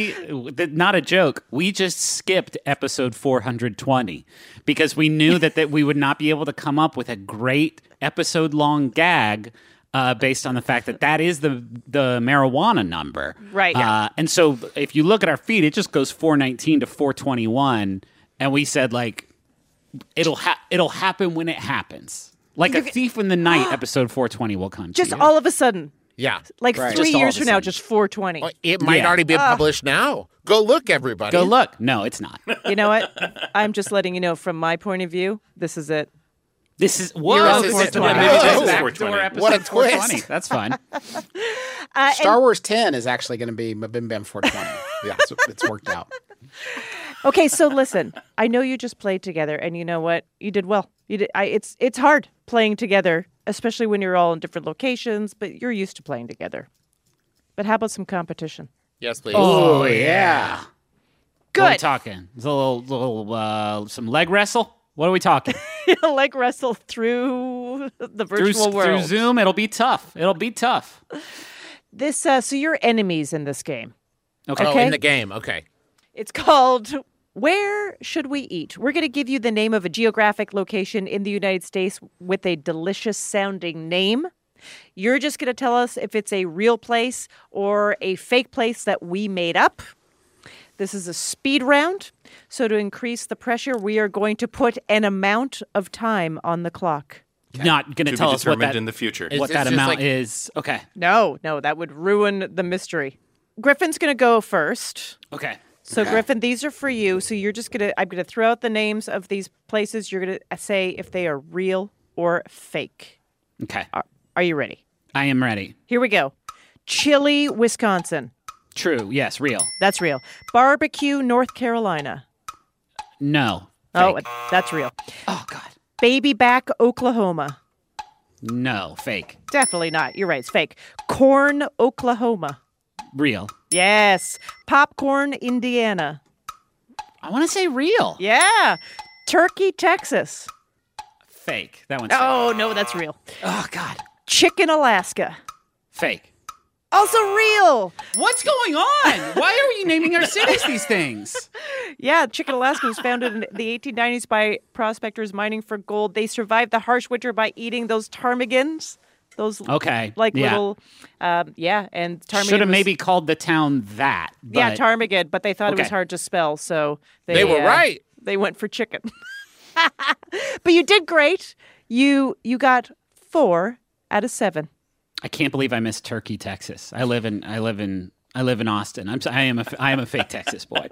Not a joke, we just skipped episode 420 because we knew that we would not be able to come up with a great episode-long gag based on the fact that is the marijuana number. Right, yeah. And so if you look at our feed, it just goes 419 to 421. And we said, like, it'll happen when it happens. Like a thief in the night, episode 420 will come Just to you. all of a sudden. Yeah. Like Right. 3 Just all years of a from now, sudden. just 420. It might already be published now. Go look, everybody. Go look. No, it's not. You know what? I'm just letting you know from my point of view, this is it. This is You're whoa. on This is 420. maybe Whoa. just backdoor 420. episode What a 420. twist. That's fine. Star Wars 10 is actually going to be Bim Bam 420. Yeah, it's worked out. Okay, so listen, I know you just played together, and you know what? You did well. You did. It's hard playing together, especially when you're all in different locations, but you're used to playing together. But how about some competition? Yes, please. Oh, yeah. What are we Good. talking? It's a little some leg wrestle. What are we talking? Leg wrestle through the virtual world. Through Zoom, it'll be tough. This, so you're enemies in this game. Okay. Oh, Okay. in the game. Okay. It's called Where Should We Eat? We're going to give you the name of a geographic location in the United States with a delicious sounding name. You're just going to tell us if it's a real place or a fake place that we made up. This is a speed round. So to increase the pressure, we are going to put an amount of time on the clock. Not going to To tell be us what determined that, in the future. what It's that just amount like- is. Okay. No, that would ruin the mystery. Griffin's going to go first. Okay. So, Griffin, these are for you. So I'm going to throw out the names of these places. You're going to say if they are real or fake. Okay. Are you ready? I am ready. Here we go. Chili, Wisconsin. True. Yes. Real. That's real. Barbecue, North Carolina. No. Oh, Fake. that's real. Oh, God. Baby Back, Oklahoma. No. Fake. Definitely not. You're right. It's fake. Corn, Oklahoma. Real. Yes. Popcorn, Indiana. I want to say real. Yeah. Turkey, Texas. Fake. That one's fake. Oh, no, that's real. Oh, God. Chicken, Alaska. Fake. Also real. What's going on? Why are you naming our cities these things? Yeah, Chicken, Alaska was founded in the 1890s by prospectors mining for gold. They survived the harsh winter by eating those ptarmigans. Those Okay. like yeah. little, and ptarmigan Should have was- maybe called the town that. yeah, but- ptarmigan, but they thought it was Okay. hard to spell, so They were right. They went for chicken. But you did great. You got 4 out of 7. I can't believe I missed Turkey, Texas. I live in Austin. I am a fake Texas boy.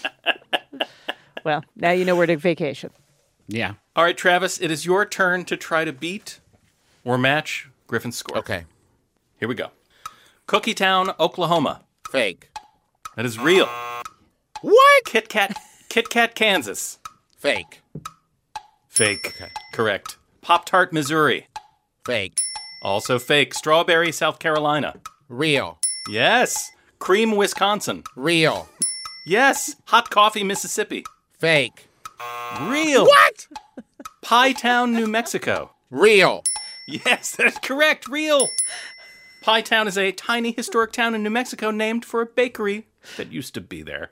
Well, now you know where to vacation. Yeah. All right, Travis, it is your turn to try to beat or match Griffin's score. Okay. Here we go. Cookie Town, Oklahoma. Fake. That is real. What? Kit Kat, Kansas. Fake. Fake. Okay. Correct. Pop-Tart, Missouri. Fake. Also fake. Strawberry, South Carolina. Real. Yes. Cream, Wisconsin. Real. Yes. Hot Coffee, Mississippi. Fake. Real. What? Pie Town, New Mexico. Real. Yes, that's correct. Real. Pie Town is a tiny historic town in New Mexico named for a bakery that used to be there.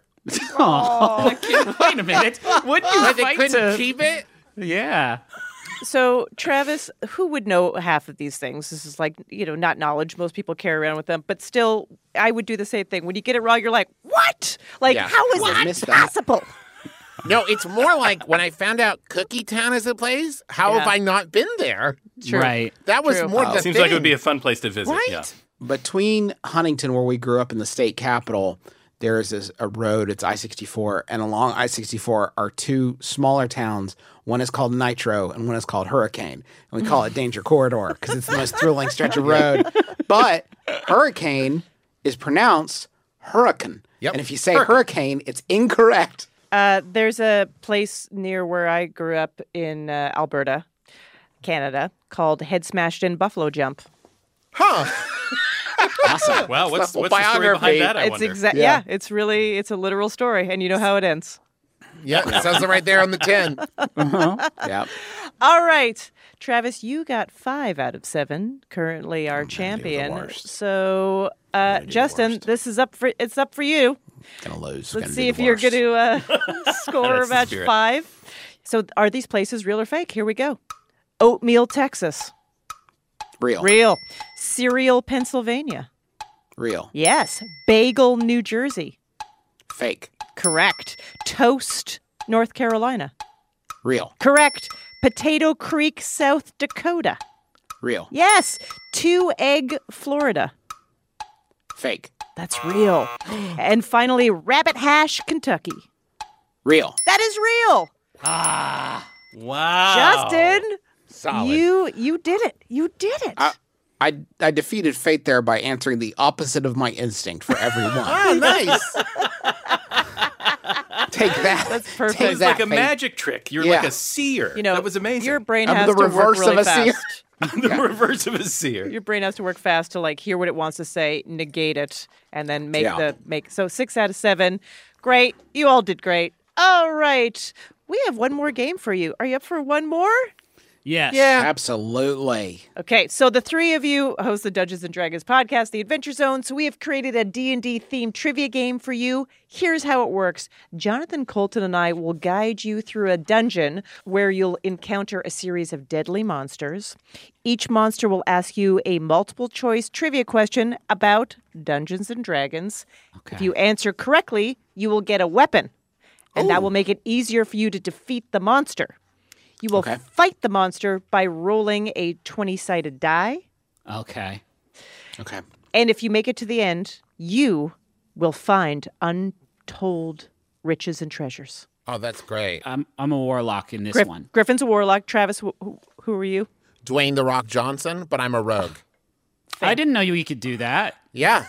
Wait a minute. Wouldn't you But they fight couldn't to... keep it? Yeah. So, Travis, who would know half of these things? This is like, not knowledge. Most people carry around with them. But still, I would do the same thing. When you get it wrong, you're like, what? Like, Yeah. how is I this missed that. possible? No, it's more like when I found out Cookie Town is a place, how have Yeah. I not been there? Right. That was True. more the Seems thing. like it would be a fun place to visit. Right? Yeah. Between Huntington, where we grew up in the state capital, there is a road, it's I-64, and along I-64 are 2 smaller towns. One is called Nitro, and one is called Hurricane. And we call it Danger Corridor because it's the most thrilling stretch of road. But Hurricane is pronounced Hurricane. Yep. And if you say Hurricane, it's incorrect. There's a place near where I grew up in Alberta, Canada, called Head Smashed In Buffalo Jump. Huh. Awesome. Wow, what's the story biography. behind that, I It's wonder? yeah, it's a literal story, and you know how it ends. Yeah, it says it right there on the tin. Yeah. All right, Travis, you got 5 out of 7. Currently, our champion. worst. So, do the Justin, worst. this is up for you. Gonna lose. Let's Gonna see do if the you're worst. going to score That's the match spirit. 5. So, are these places real or fake? Here we go. Oatmeal, Texas. Real. Real. Cereal, Pennsylvania. Real. Yes. Bagel, New Jersey. Fake. Correct. Toast, North Carolina. Real. Correct. Potato Creek, South Dakota. Real. Yes. 2 Egg, Florida. Fake. That's real. And finally, Rabbit Hash, Kentucky. Real. That is real. Wow. Justin, Solid. you did it. You did it. I defeated fate there by answering the opposite of my instinct for everyone. Oh, nice. Take that. That's perfect. Take It's that, like a fate. magic trick. You're Yeah. like a seer. You know, that was amazing. Your brain I'm has the to work reverse really of a seer. fast. the reverse of a seer. Your brain has to work fast to hear what it wants to say, negate it, and then make so 6 out of 7. Great. You all did great. All right. We have one more game for you. Are you up for one more? Yes. Absolutely. Okay, so the 3 of you host the Dungeons & Dragons podcast, The Adventure Zone, so we have created a D&D themed trivia game for you. Here's how it works. Jonathan Colton and I will guide you through a dungeon where you'll encounter a series of deadly monsters. Each monster will ask you a multiple-choice trivia question about Dungeons & Dragons. If you answer correctly, you will get a weapon, and that will make it easier for you to defeat the monster. You will Okay. fight the monster by rolling a 20-sided die. Okay. Okay. And if you make it to the end, you will find untold riches and treasures. Oh, that's great. I'm a warlock in this one. Griffin's a warlock. Travis, who are you? Dwayne The Rock Johnson, but I'm a rogue. I didn't know you could do that. Yeah.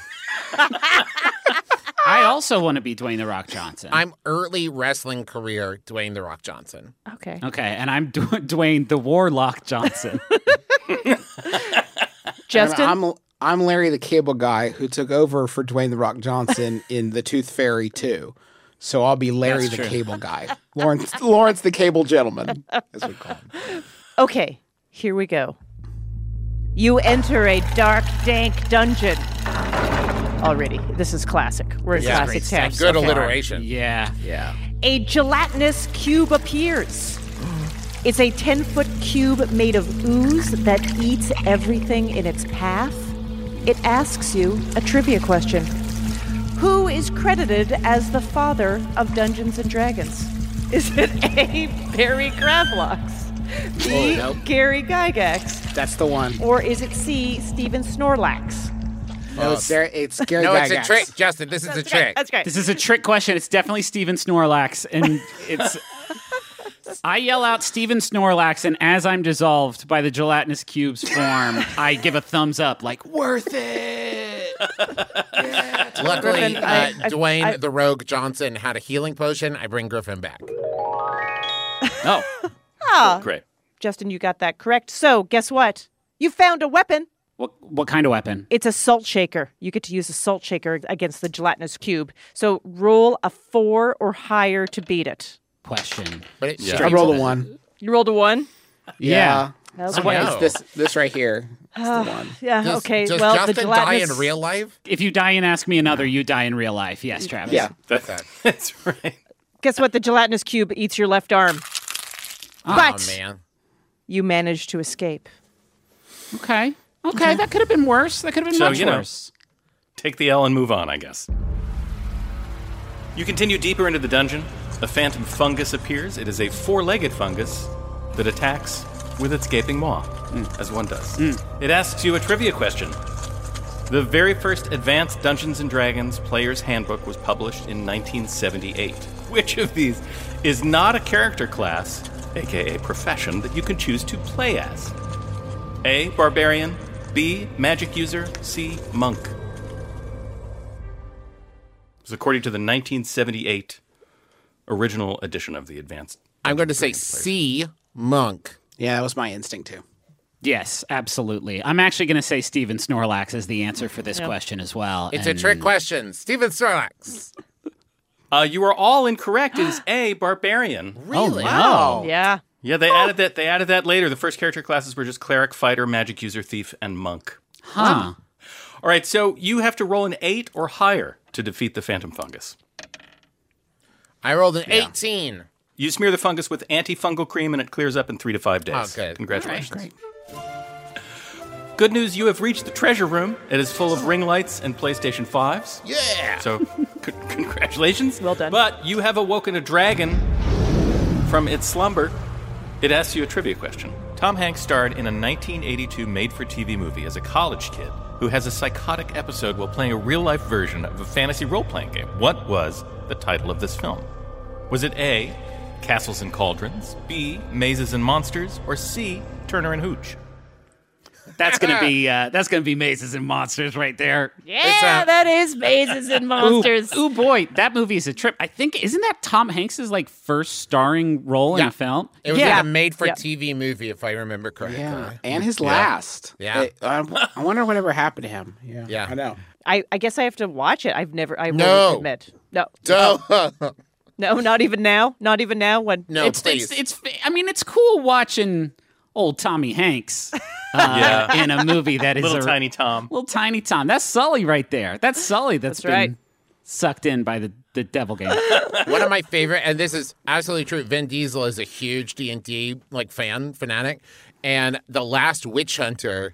I also want to be Dwayne The Rock Johnson. I'm early wrestling career Dwayne The Rock Johnson. Okay. Okay, and I'm Dwayne the Warlock Johnson. Justin? I'm Larry the Cable Guy who took over for Dwayne The Rock Johnson in The Tooth Fairy 2. So I'll be Larry That's the true. Cable Guy. Lawrence the Cable Gentleman, as we call him. Okay, here we go. You enter a dark, dank dungeon. Already, this is classic. We're in classic town. Good alliteration. Yeah. Yeah. A gelatinous cube appears. It's a 10-foot cube made of ooze that eats everything in its path. It asks you a trivia question. Who is credited as the father of Dungeons and Dragons? Is it A, Barry Gravlox, B, nope. Gary Gygax, That's the one. or is it C, Steven Snorlax? No, it's Gary No, it's a Gygax. trick, Justin. This is a trick. That's great. This is a trick question. It's definitely Steven Snorlax, and it's. I yell out Steven Snorlax, and as I'm dissolved by the gelatinous cube's form, I give a thumbs up, like worth it. Luckily, Griffin, Dwayne The Rogue Johnson had a healing potion. I bring Griffin back. Oh, great. Justin, you got that correct. So, guess what? You found a weapon. What kind of weapon? It's a salt shaker. You get to use a salt shaker against the gelatinous cube. So, roll a 4 or higher to beat it. Question. But it I rolled a 1. You rolled a 1? Yeah. Okay. no. It's this right here. It's the one. Yeah, Does, okay. does well, Justin the die gelatinous... in real life? If you die and ask me another, you die in real life. Yes, Travis. Yeah. That's right. Guess what? The gelatinous cube eats your left arm. But Oh, man. you managed to escape. Okay. Okay, that could have been worse. That could have been So, much you know. worse. Take the L and move on, I guess. You continue deeper into the dungeon. A phantom fungus appears. It is a 4-legged fungus that attacks with its gaping maw, as one does. It asks you a trivia question. The very first advanced Dungeons & Dragons Player's Handbook was published in 1978. Which of these is not a character class, aka profession, that you can choose to play as? A, Barbarian, B, Magic User, C, Monk. This is according to the 1978 original edition of the Advanced. I'm going to say C, Monk. Yeah, that was my instinct too. Yes, absolutely. I'm actually going to say Steven Snorlax is the answer for this question as well. It's a trick question. Steven Snorlax. You are all incorrect. It is A, Barbarian. Really? Wow. Yeah. Yeah, they added that. They added that later. The first character classes were just Cleric, Fighter, Magic User, Thief, and Monk. Huh. All right, so you have to roll an 8 or higher to defeat the Phantom Fungus. I rolled an 18. You smear the fungus with antifungal cream, and it clears up in 3 to 5 days. Oh, good. Congratulations. Great. Good news, you have reached the treasure room. It is full of ring lights and PlayStation 5s. Yeah. So, congratulations. Well done. But you have awoken a dragon from its slumber. It asks you a trivia question. Tom Hanks starred in a 1982 made-for-TV movie as a college kid who has a psychotic episode while playing a real-life version of a fantasy role-playing game. What was the title of this film? Was it A, Castles and Cauldrons, B, Mazes and Monsters, or C, Turner and Hooch? That's gonna be Mazes and Monsters right there. Yeah, that is Mazes and Monsters. Ooh, boy, that movie is a trip. I think isn't that Tom Hanks's like first starring role in a film? It was Yeah. like a made-for-TV movie, if I remember correctly. Yeah, and his last. Yeah. I wonder whatever happened to him. Yeah, Yeah. I know. I guess I have to watch it. I No. won't admit. No. Duh. No, not even now. Not even now when No, please. It's I mean, it's cool watching old Tommy Hanks in a movie that is Little Tiny Tom. Little Tiny Tom. That's Sully right there. That's Sully that's been right. sucked in by the devil game. One of my favorite, and this is absolutely true, Vin Diesel is a huge D&D fanatic, and the last Witch Hunter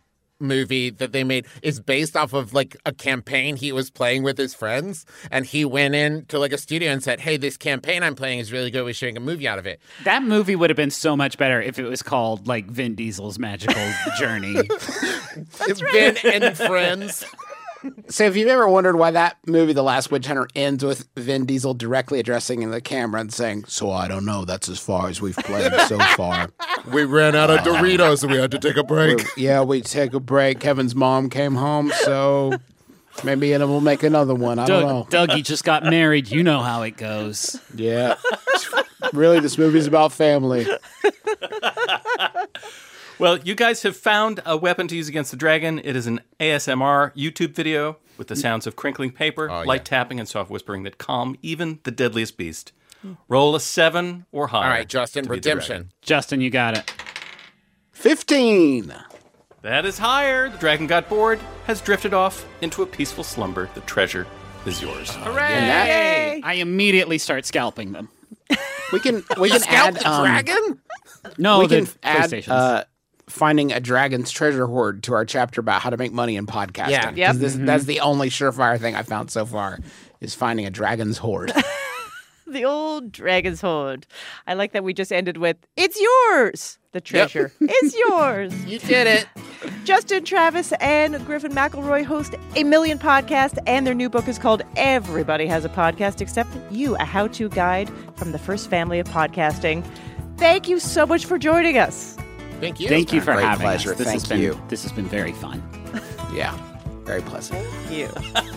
movie that they made is based off of like a campaign he was playing with his friends. And he went in to like a studio and said, hey, this campaign I'm playing is really good. We should make a movie out of it. That movie would have been so much better if it was called like Vin Diesel's Magical Journey. It's Vin and Friends. So if you've ever wondered why that movie, The Last Witch Hunter, ends with Vin Diesel directly addressing the camera and saying, so I don't know, that's as far as we've played so far. We ran out of Doritos, so we had to take a break. We take a break. Kevin's mom came home, so maybe we'll make another one. I don't know. Dougie just got married. You know how it goes. Yeah. Really, this movie's about family. Well, you guys have found a weapon to use against the dragon. It is an ASMR YouTube video with the sounds of crinkling paper, light tapping, and soft whispering that calm even the deadliest beast. Roll a 7 or higher. All right, Justin, redemption. Justin, you got it. 15. That is higher. The dragon got bored, has drifted off into a peaceful slumber. The treasure is yours. Hooray! I immediately start scalping them. We can Scalp add the dragon? No, we the can add PlayStations. finding a dragon's treasure hoard to our chapter about how to make money in podcasting. Yeah. Yep. That's the only surefire thing I found so far is finding a dragon's hoard. The old dragon's hoard. I like that we just ended with, it's yours, the treasure. It's yours. You did it. Justin Travis and Griffin McElroy host a million podcasts, and their new book is called Everybody Has a Podcast Except You, a how-to guide from the first family of podcasting. Thank you so much for joining us. Thank you. Thank you for Great having pleasure. us. This Thank you. This has been very fun. Yeah, very pleasant. Thank you.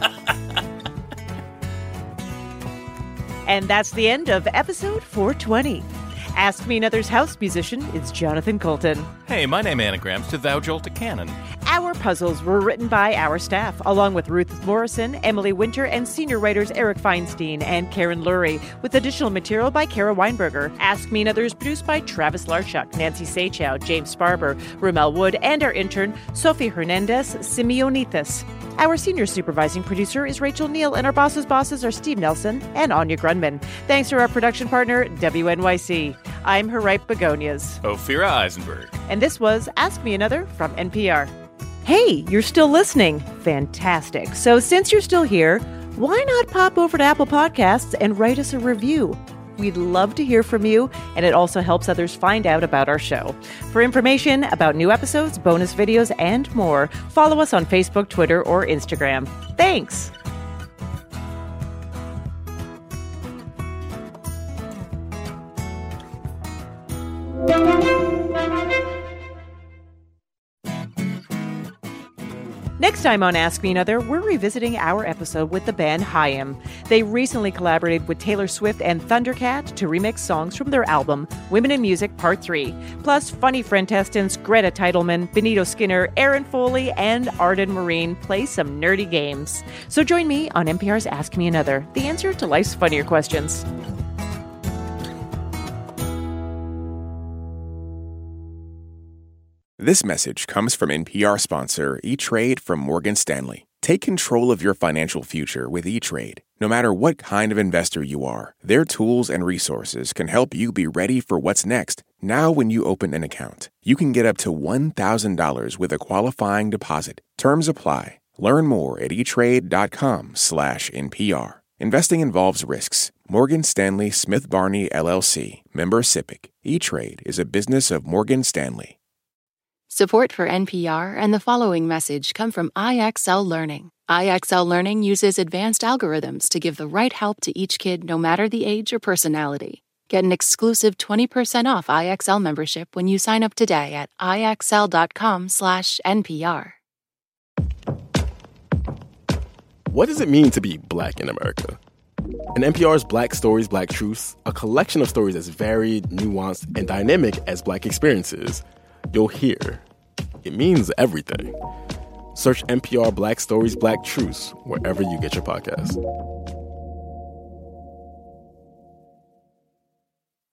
And that's the end of episode 420. Ask Me Another's house musician is Jonathan Colton. Hey, my name anagrams to Thou Jolt a Cannon. Our puzzles were written by our staff, along with Ruth Morrison, Emily Winter, and senior writers Eric Feinstein and Karen Lurie, with additional material by Kara Weinberger. Ask Me Another is produced by Travis Larchuk, Nancy Sachow, James Sparber, Rumel Wood, and our intern, Sophie Hernandez Simeonithis. Our senior supervising producer is Rachel Neal, and our boss's bosses are Steve Nelson and Anya Grunman. Thanks to our production partner, WNYC. I'm Haripe Begonias. Ophira Eisenberg. And this was Ask Me Another from NPR. Hey, you're still listening. Fantastic. So since you're still here, why not pop over to Apple Podcasts and write us a review? We'd love to hear from you, and it also helps others find out about our show. For information about new episodes, bonus videos, and more, follow us on Facebook, Twitter, or Instagram. Thanks! Next time on Ask Me Another, we're revisiting our episode with the band Haim. They recently collaborated with Taylor Swift and Thundercat to remix songs from their album, Women in Music Part 3. Plus, funny friend-testants Greta Titelman, Benito Skinner, Aaron Foley, and Arden Marine play some nerdy games. So join me on NPR's Ask Me Another, the answer to life's funnier questions. This message comes from NPR sponsor E-Trade from Morgan Stanley. Take control of your financial future with E-Trade. No matter what kind of investor you are, their tools and resources can help you be ready for what's next. Now when you open an account, you can get up to $1,000 with a qualifying deposit. Terms apply. Learn more at etrade.com/NPR. Investing involves risks. Morgan Stanley Smith Barney, LLC. Member SIPC. E-Trade is a business of Morgan Stanley. Support for NPR and the following message come from IXL Learning. IXL Learning uses advanced algorithms to give the right help to each kid no matter the age or personality. Get an exclusive 20% off IXL membership when you sign up today at IXL.com/NPR. What does it mean to be Black in America? In NPR's Black Stories, Black Truths, a collection of stories as varied, nuanced, and dynamic as Black experiences, you'll hear it means everything. Search NPR Black Stories, Black Truths wherever you get your podcasts.